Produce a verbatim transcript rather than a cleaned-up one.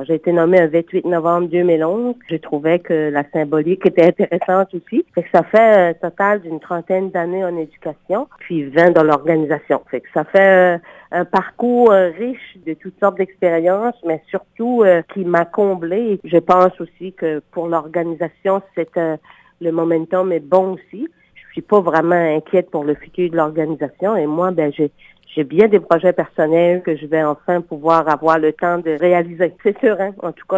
Alors, j'ai été nommée le vingt-huit novembre deux mille onze. Je trouvais que la symbolique était intéressante aussi. Fait que ça fait un total d'une trentaine d'années en éducation, puis vingt dans l'organisation. Fait que ça fait euh, un parcours euh, riche de toutes sortes d'expériences, mais surtout euh, qui m'a comblée. Je pense aussi que pour l'organisation, c'est euh, le momentum est bon aussi. Je suis pas vraiment inquiète pour le futur de l'organisation. Et moi, ben j'ai j'ai bien des projets personnels que je vais enfin pouvoir avoir le temps de réaliser. C'est sûr, hein? En tout cas,